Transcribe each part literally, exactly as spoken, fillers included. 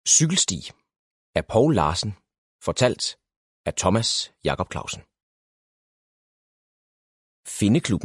Cykelsti af Poul Larsen, fortalt af Thomas Jacob Clausen. Findeklubben.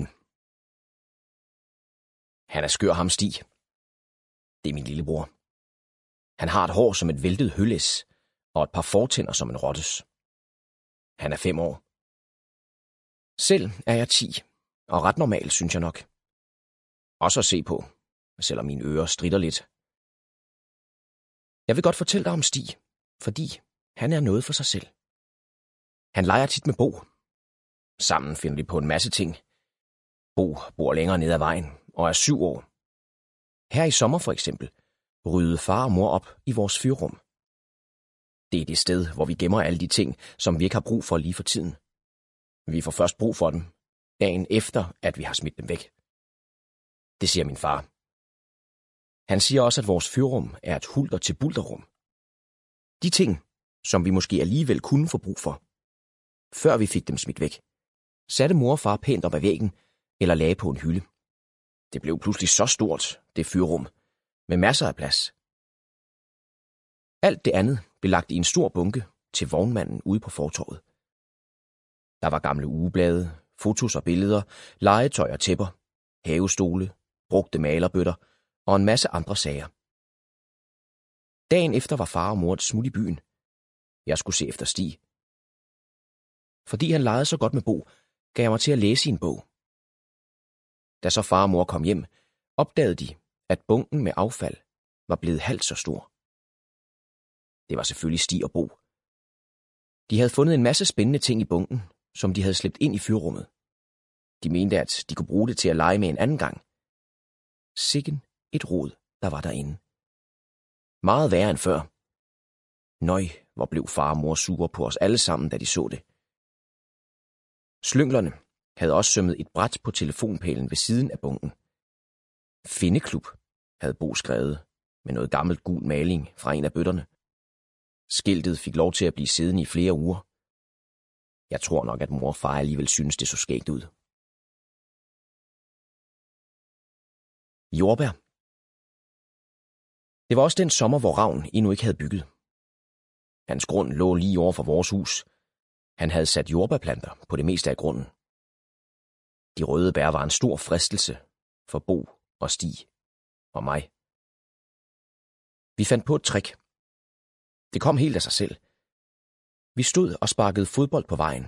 Han er skør, ham Stig. Det er min lillebror. Han har et hår som et væltet hølæs og et par fortænder som en rottes. Han er fem år. Selv er jeg ti, og ret normal, synes jeg nok. Også at se på, selvom mine ører stritter lidt. Jeg vil godt fortælle dig om Stig, fordi han er noget for sig selv. Han leger tit med Bo. Sammen finder de på en masse ting. Bo bor længere ned ad vejen og er syv år. Her i sommer for eksempel ryddede far og mor op i vores fyrrum. Det er det sted, hvor vi gemmer alle de ting, som vi ikke har brug for lige for tiden. Vi får først brug for dem, dagen efter, at vi har smidt dem væk. Det siger min far. Han siger også, at vores fyrrum er et hulter til bulterrum. De ting, som vi måske alligevel kunne få brug for, før vi fik dem smidt væk, satte mor og far pænt op ad væggen eller lagde på en hylde. Det blev pludselig så stort, det fyrrum, med masser af plads. Alt det andet blev lagt i en stor bunke til vognmanden ude på fortovet. Der var gamle ugeblade, fotos og billeder, legetøj og tæpper, havestole, brugte malerbøtter og en masse andre sager. Dagen efter var far og mor et smut i byen. Jeg skulle se efter Stig. Fordi han legede så godt med Bo, gav jeg mig til at læse i en bog. Da så far og mor kom hjem, opdagede de, at bunken med affald var blevet halvt så stor. Det var selvfølgelig Stig og Bo. De havde fundet en masse spændende ting i bunken, som de havde slæbt ind i fyrrummet. De mente, at de kunne bruge det til at lege med en anden gang. Sikken et rod, der var derinde. Meget værre end før. Nøj, hvor blev far og mor sure på os alle sammen, da de så det. Slynglerne havde også sømmet et bræt på telefonpælen ved siden af bunken. Findeklub, havde Bo skrevet, med noget gammelt gul maling fra en af bøtterne. Skiltet fik lov til at blive siddende i flere uger. Jeg tror nok, at mor og far alligevel synes, det så skægt ud. Jordbær. Det var også den sommer, hvor Ravn endnu ikke havde bygget. Hans grund lå lige over for vores hus. Han havde sat jordbærplanter på det meste af grunden. De røde bær var en stor fristelse for Bo og Stig og mig. Vi fandt på et trick. Det kom helt af sig selv. Vi stod og sparkede fodbold på vejen,